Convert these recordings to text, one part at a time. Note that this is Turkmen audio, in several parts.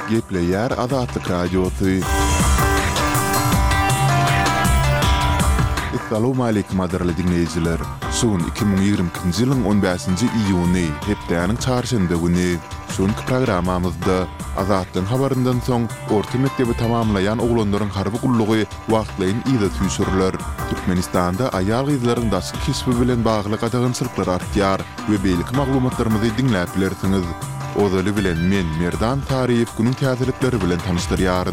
Gepleyer Azatlyk Radiosu. Assalamu alaykum adarly dinleyijiler. Şuň 2022-nji ýylyň 15-nji iýuny hepdeniň çarşamba güni şuňky programamyzda Azatlyň habaryndan soň orta mektebi tamamlayan oglanlaryň harby gullugy wagtlaryň ýa-da tüýsürler. Türkmenistanda aýal gyzlaryň daşky kesbi bilen bagly gadagynçylyklar artýar we beýlik maglumatlarymyzy dinläp bilersiňiz. Ozaly bilen men Merdan Tariýew günüň täzelikleri bilen tanışdyrýaryn.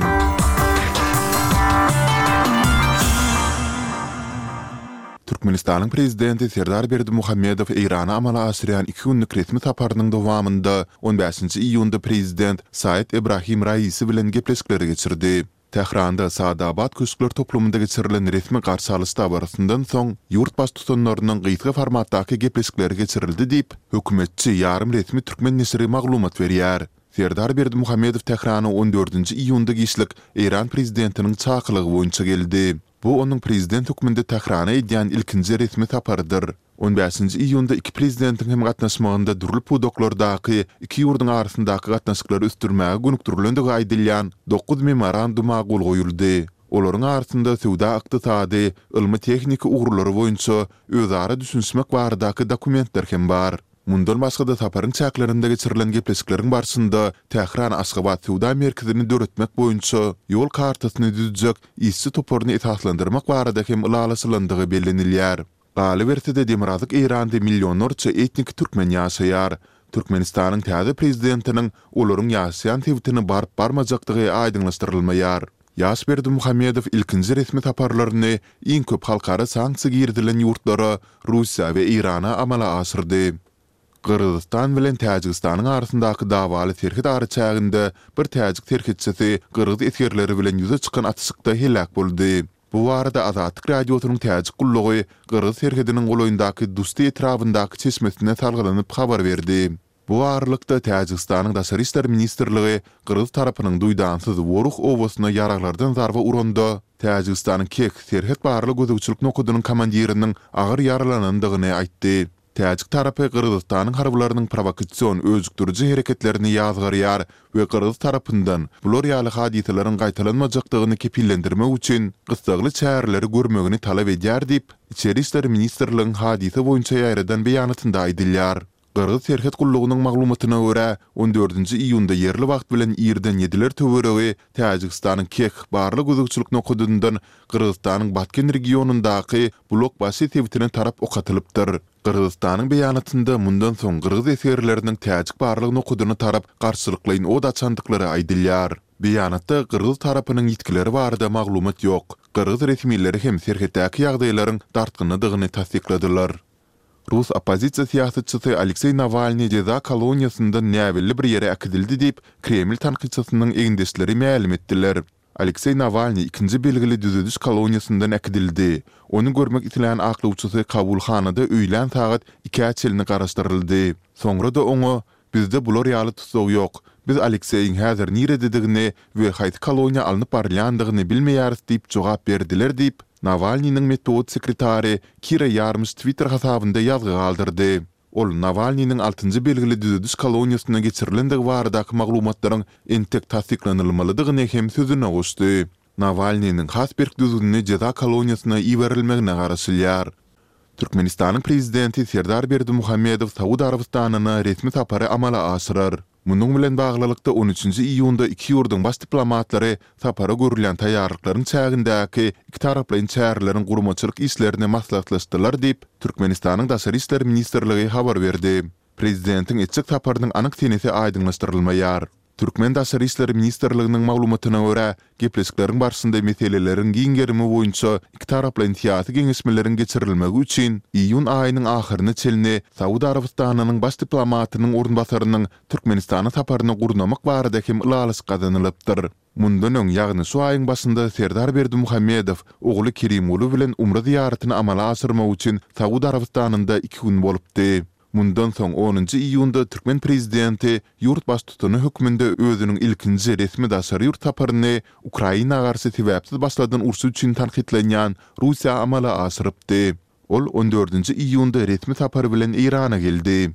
Türkmenistanyň prezidenti Serdar Berdimuhammedow Irana amala asyryan 2 günlük resmi saparynyň dowamynda 15-nji iýunda prezident Said Ibrahim Raisi bilen gepleşikleri geçirdi. Tehranda Saadabad köşkler toplumunda geçirilen resmi garşy alışda barasyndan soň ýurtbaş tutanlarynyň gysga formatdaky gepleşikleri geçirildi diýip hökümetçi ýarym resmi türkmen nesri maglumat berýär. Serdar Berdimuhammedow Tehrana 14-nji iýunda gişlik İran prezidentiniň çakylygy boýunça geldi. Bu onun prezident hükmünde Tehrana edýän ilkinji resmi saparydyr. 15-nji iýunda iki prezidentin hem gatnaşmagynda durulyp budoklardaky iki ýurduň arasyndaky gatnaşyklary üstürmäge gönükdirilendigi aýdylýan 9 memoranduma gol goýuldy. Olaryň arasynda sowda ykdysady, ilmi tehnika ugrulary boýunça özara düşünmek baradaky dokumentler hem bar. Mundan başga da saparyň çäklerinde geçirilen gepleşikleriň barşynda Tehran Aşgabat sowda merkezini döretmek boýunça ýol kartasyny düzjek, işçi toporyny esaslandyrmak barada hem ulalaşylandygy bellenilýär. Galy bertide Demirazlyk Iranda millionlarça etnik türkmen ýaşaýar. Türkmenistanyň täze prezidentiniň olaryň ýaşaýan tewtini barıp barmajakdygy aýdynlaşdyrylmaýar. Ýaş Berdimuhammedow ilkinji resmi saparlaryny iň köp halkara sanksiýa girdilen ýurtlara Russiýa we Irana amala asyrdy. Kırgızistan bilen Täjikistanyň arasyndaky dawaly terhit arçagynda bir täjik terhitçisi kırgız etgerleri bilen ýüze çykan atışykda helak boldy. Bu arada Azatlyk Radiosynyň täjik gullugy kırgız terhitiniň goloýundaky Dusti etrafyndaky çeşmesine salgylanyp habar berdi. Bu aralykda Täjikistanyň Daşary işler ministrligi kırgız tarapynyň duýdansyz Woruh owasyna ýaraglardan zarba uranda Täjikistanyň Kek terhit barly gözükçülük nokudynyň komandiriniň agyr yaralanandygyny aýtdy. Täjik tarapy Kırgızstanyň harbylarynyň provokasiýon özgürlüği hereketlerini ýazgarýar we Kırgız tarapyndan bular ýaly hadiselerin gaýtalanmajakdygyny kepillendirmek üçin gysgaly çäreleri görmegini talap edýär diýip Içeri işler ministrligiň hadise boýunça ýaýradan beýanatynda aýdylýar. Kırgız terhit gullugynyň maglumatyna görä 14-nji iýunda yerli wagt bilen ýerden 7ler töweregi Täjikistanyň Kek barly gözükçülük nokudundan Kırgızstanyň batken regionundaky blok başy tewtine tarap okatylypdyr. Kırgızstanyň beýanatynda mundan soň kırgız eserleriniň täjik barlygy nokudyny tarap garşylyklaryň od açandyklary aýdylýar. Beýanatda kırgız tarapynyň ýetkileri barada maglumat ýok. Kırgız resmileri hem serhetdäki ýagdaýlaryň dartgynlydygyny tasdikladylar. Rus opozisiýa siýasatçysy Aleksey Navalny ceza koloniýasynda näwelli bir ýere akdildi diýip Kreml tanqidçisynyň eňdeşleri ma'lum etdiler. Aleksey Navalny ikinji belgili düzüdüş koloniýasyndan akdildi. Onu görmek itilen aklawçysy kabulhanada öýlen saat 2 çelini garaşdyryldy. Soňra da oňa bizde bular ýaly tutsak ýok. Biz Alekseyiň häzir nirededigini we haýsy koloniýa alnyp barýandygyny bilmeýäris diýip jogap berdiler diýip Navalnyň metod sekretary Kira Yarmys Twitter hasabynda ýazgy galdyrdy. Ol Navalnyň 6-njy belgili düzüdüş koloniýasyna geçirilendigi baradaky maglumatlaryň entek tasdiklanylmalydygyny hem sözüne goşdy. Navalnyň Hasberg düzüdüne ceza koloniýasyna iberilmegine garaşylýar. Türkmenistanyň prezidenti Serdar Berdimuhammedow Saudiýa Arabistanyna resmi sapary amala aşyrar. Munyň bilen baglylykda 13-nji iýunda iki ýurduň baş diplomatlary sapara görülen taýýarlyklaryň çägindäki iki taraplaryň çärelerin gurmaçylyk işlerini maslahatlaşdylar diýip Türkmenistanyň Daşary işler ministrligi habar berdi. Prezidentiň etjek saparynyň anyk senesi aýdynlaşdyrylmaýar. Türkmen Daşary işler ministrliginiň maglumatyna görä, gepleşikleriň barşynda meselelerin giňgerimi boýunça iki taraplaryň syýasy geňeşmeleriň geçirilmegi üçin iýun aýynyň ahyryna çelini Saudiýa Arabistanynyň baş diplomatynyň orunbasarynyň Türkmenistana saparyny gurnamak barada hem ulaş gazanylypdyr. Mundan öň ýagny şu aýyň başynda Serdar Berdimuhammedow ogly Kerimoğlu bilen umra ziyaretini amala asyrmak üçin Saudiýa Arabistanynda 2 gün bolupdy. Mundan soň 10-njy iýunda Türkmen prezidenti ýurt baş tutany hökmünde özüniň ilkinji resmi daşary ýurt saparyny Ukraina garşy sebäpsiz başladan ursy üçin tanqidlenýän Russiýa amala asyrypdy. Ol 14-nji iýunda resmi sapary bilen Irana geldi.